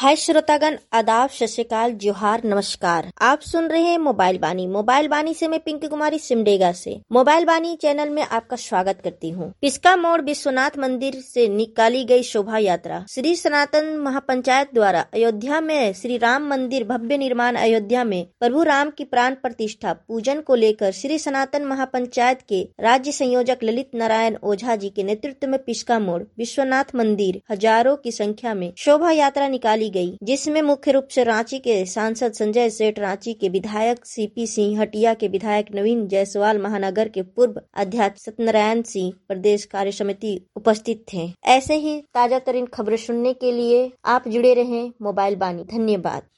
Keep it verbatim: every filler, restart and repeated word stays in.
हाय श्रोतागण, आदाब, सत श्री अकाल, जोहार, नमस्कार। आप सुन रहे हैं मोबाइल बानी। मोबाइल बानी से मैं पिंकी कुमारी सिमडेगा से मोबाइल बानी चैनल में आपका स्वागत करती हूँ। पिस्का मोड़ विश्वनाथ मंदिर से निकाली गई शोभा यात्रा। श्री सनातन महापंचायत द्वारा अयोध्या में श्री राम मंदिर भव्य निर्माण अयोध्या में प्रभु राम की प्राण प्रतिष्ठा पूजन को लेकर श्री सनातन महापंचायत के राज्य संयोजक ललित नारायण ओझा जी के नेतृत्व में पिस्का मोड़ विश्वनाथ मंदिर हजारों की संख्या में शोभा यात्रा निकाली गई, जिसमें मुख्य रूप से रांची के सांसद संजय सेठ, रांची के विधायक सीपी सिंह, हटिया के विधायक नवीन जायसवाल, महानगर के पूर्व अध्यक्ष सत्यनारायण सिंह, प्रदेश कार्य समिति उपस्थित थे। ऐसे ही ताजा तरीन खबरें सुनने के लिए आप जुड़े रहें मोबाइल बानी। धन्यवाद।